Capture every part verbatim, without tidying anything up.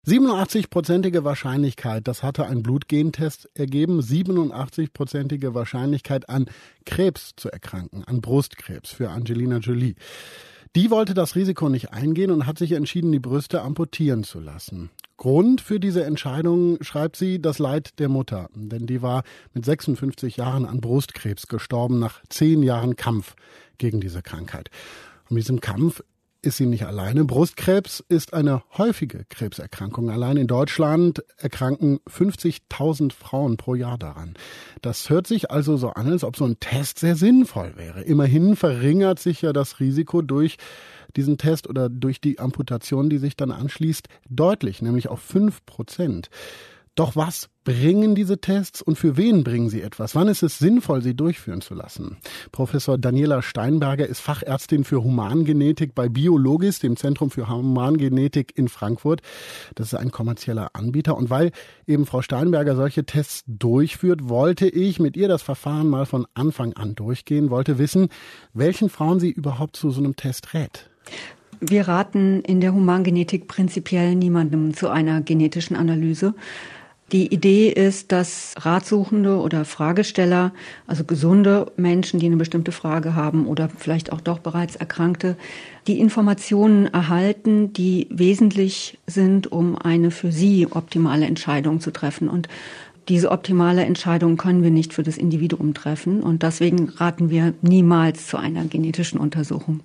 siebenundachtzig-prozentige Wahrscheinlichkeit, das hatte ein Blutgentest ergeben, siebenundachtzig-prozentige Wahrscheinlichkeit an Krebs zu erkranken, an Brustkrebs für Angelina Jolie. Die wollte das Risiko nicht eingehen und hat sich entschieden, die Brüste amputieren zu lassen. Grund für diese Entscheidung, schreibt sie, das Leid der Mutter. Denn die war mit sechsundfünfzig Jahren an Brustkrebs gestorben, nach zehn Jahren Kampf gegen diese Krankheit. Und mit diesem Kampf ist sie nicht alleine. Brustkrebs ist eine häufige Krebserkrankung. Allein in Deutschland erkranken fünfzigtausend Frauen pro Jahr daran. Das hört sich also so an, als ob so ein Test sehr sinnvoll wäre. Immerhin verringert sich ja das Risiko durch diesen Test oder durch die Amputation, die sich dann anschließt, deutlich, nämlich auf fünf Prozent. Doch was bringen diese Tests und für wen bringen sie etwas? Wann ist es sinnvoll, sie durchführen zu lassen? Professor Daniela Steinberger ist Fachärztin für Humangenetik bei Biologis, dem Zentrum für Humangenetik in Frankfurt. Das ist ein kommerzieller Anbieter. Und weil eben Frau Steinberger solche Tests durchführt, wollte ich mit ihr das Verfahren mal von Anfang an durchgehen, wollte wissen, welchen Frauen sie überhaupt zu so einem Test rät. Wir raten in der Humangenetik prinzipiell niemandem zu einer genetischen Analyse. Die Idee ist, dass Ratsuchende oder Fragesteller, also gesunde Menschen, die eine bestimmte Frage haben oder vielleicht auch doch bereits Erkrankte, die Informationen erhalten, die wesentlich sind, um eine für sie optimale Entscheidung zu treffen. Und diese optimale Entscheidung können wir nicht für das Individuum treffen. Und deswegen raten wir niemals zu einer genetischen Untersuchung.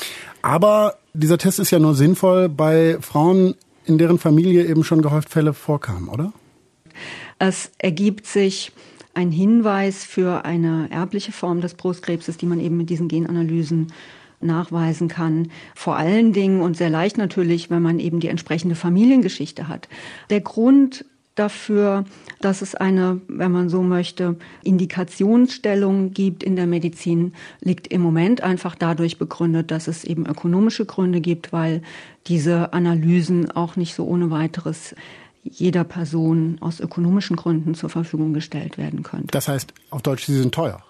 Aber dieser Test ist ja nur sinnvoll bei Frauen, in deren Familie eben schon gehäuft Fälle vorkamen, oder? Es ergibt sich ein Hinweis für eine erbliche Form des Brustkrebses, die man eben mit diesen Genanalysen nachweisen kann. Vor allen Dingen und sehr leicht natürlich, wenn man eben die entsprechende Familiengeschichte hat. Der Grund dafür, dass es eine, wenn man so möchte, Indikationsstellung gibt in der Medizin, liegt im Moment einfach dadurch begründet, dass es eben ökonomische Gründe gibt, weil diese Analysen auch nicht so ohne weiteres jeder Person aus ökonomischen Gründen zur Verfügung gestellt werden können. Das heißt, auf Deutsch, sie sind teuer.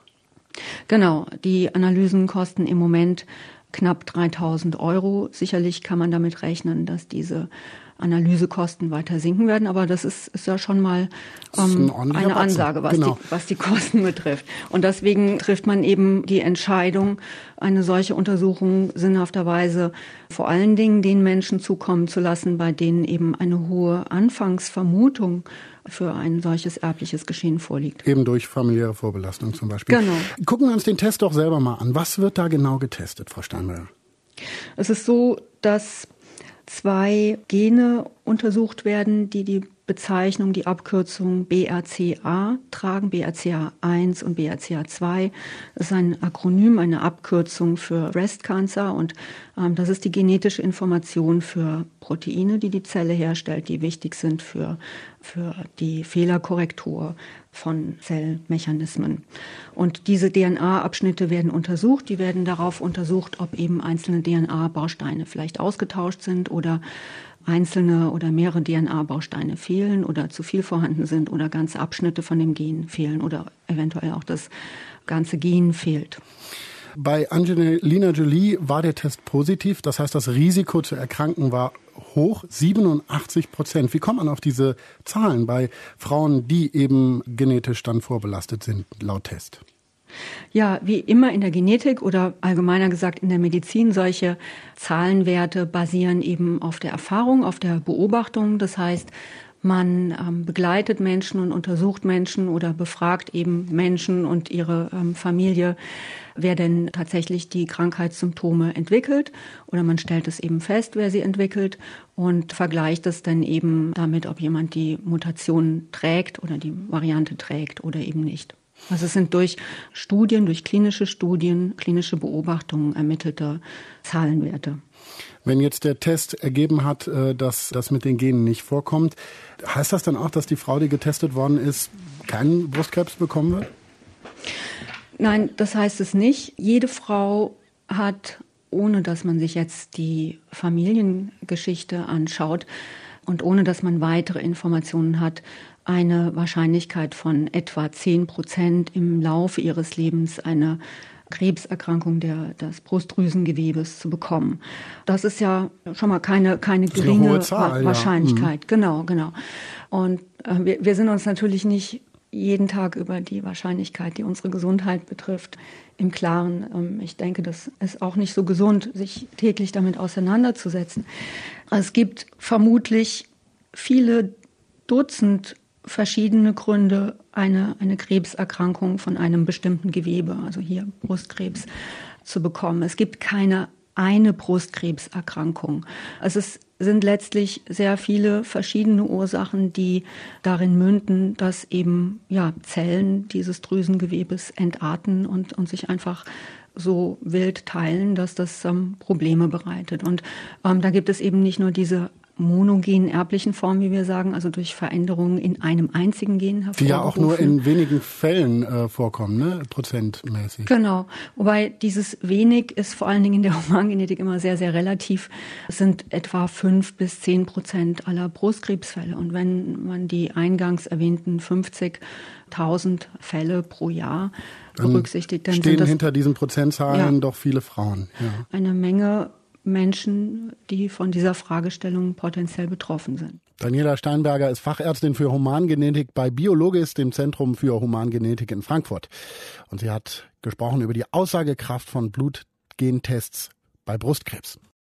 Genau, die Analysen kosten im Moment knapp dreitausend Euro. Sicherlich kann man damit rechnen, dass diese Analysekosten weiter sinken werden, aber das ist, ist ja schon mal ähm, ein eine Ansage, was, genau. die, was die Kosten betrifft. Und deswegen trifft man eben die Entscheidung, eine solche Untersuchung sinnhafterweise vor allen Dingen den Menschen zukommen zu lassen, bei denen eben eine hohe Anfangsvermutung für ein solches erbliches Geschehen vorliegt. Eben durch familiäre Vorbelastung zum Beispiel. Genau. Gucken wir uns den Test doch selber mal an. Was wird da genau getestet, Frau Steinberger? Es ist so, dass zwei Gene untersucht werden, die die Bezeichnung, die Abkürzung B R C A tragen, B R C A eins und B R C A zwei. Das ist ein Akronym, eine Abkürzung für Breast Cancer und ähm, das ist die genetische Information für Proteine, die die Zelle herstellt, die wichtig sind für, für die Fehlerkorrektur von Zellmechanismen. Und diese D N A-Abschnitte werden untersucht. Die werden darauf untersucht, ob eben einzelne D N A-Bausteine vielleicht ausgetauscht sind oder einzelne oder mehrere D N A-Bausteine fehlen oder zu viel vorhanden sind oder ganze Abschnitte von dem Gen fehlen oder eventuell auch das ganze Gen fehlt. Bei Angelina Jolie war der Test positiv. Das heißt, das Risiko zu erkranken war hoch, siebenundachtzig Prozent. Wie kommt man auf diese Zahlen bei Frauen, die eben genetisch dann vorbelastet sind, laut Test? Ja, wie immer in der Genetik oder allgemeiner gesagt in der Medizin, solche Zahlenwerte basieren eben auf der Erfahrung, auf der Beobachtung. Das heißt, man ähm, begleitet Menschen und untersucht Menschen oder befragt eben Menschen und ihre ähm, Familie, wer denn tatsächlich die Krankheitssymptome entwickelt. Oder man stellt es eben fest, wer sie entwickelt und vergleicht es dann eben damit, ob jemand die Mutation trägt oder die Variante trägt oder eben nicht. Also es sind durch Studien, durch klinische Studien, klinische Beobachtungen ermittelte Zahlenwerte. Wenn jetzt der Test ergeben hat, dass das mit den Genen nicht vorkommt, heißt das dann auch, dass die Frau, die getestet worden ist, keinen Brustkrebs bekommen wird? Nein, das heißt es nicht. Jede Frau hat, ohne dass man sich jetzt die Familiengeschichte anschaut und ohne dass man weitere Informationen hat, eine Wahrscheinlichkeit von etwa zehn Prozent im Laufe ihres Lebens eine Krebserkrankung der, des Brustdrüsengewebes zu bekommen. Das ist ja schon mal keine, keine geringe eine hohe Zahl, Wahrscheinlichkeit. Ja. Mhm. Genau, genau. Und äh, wir, wir sind uns natürlich nicht jeden Tag über die Wahrscheinlichkeit, die unsere Gesundheit betrifft, im Klaren. Ähm, ich denke, das ist auch nicht so gesund, sich täglich damit auseinanderzusetzen. Es gibt vermutlich viele Dutzend verschiedene Gründe, eine, eine Krebserkrankung von einem bestimmten Gewebe, also hier Brustkrebs, zu bekommen. Es gibt keine eine Brustkrebserkrankung. Also es sind letztlich sehr viele verschiedene Ursachen, die darin münden, dass eben ja, Zellen dieses Drüsengewebes entarten und, und sich einfach so wild teilen, dass das ähm, Probleme bereitet. Und ähm, da gibt es eben nicht nur diese monogenen erblichen Formen, wie wir sagen, also durch Veränderungen in einem einzigen Gen hervorgerufen. Die ja auch nur in wenigen Fällen äh, vorkommen, ne? Prozentmäßig. Genau. Wobei dieses wenig ist vor allen Dingen in der Humangenetik immer sehr, sehr relativ. Es sind etwa fünf bis zehn Prozent aller Brustkrebsfälle. Und wenn man die eingangs erwähnten fünfzigtausend Fälle pro Jahr berücksichtigt, dann stehen sind das hinter diesen Prozentzahlen ja, doch viele Frauen. Ja. Eine Menge Menschen, die von dieser Fragestellung potenziell betroffen sind. Daniela Steinberger ist Fachärztin für Humangenetik bei Biologis, dem Zentrum für Humangenetik in Frankfurt. Und sie hat gesprochen über die Aussagekraft von Blutgentests bei Brustkrebs.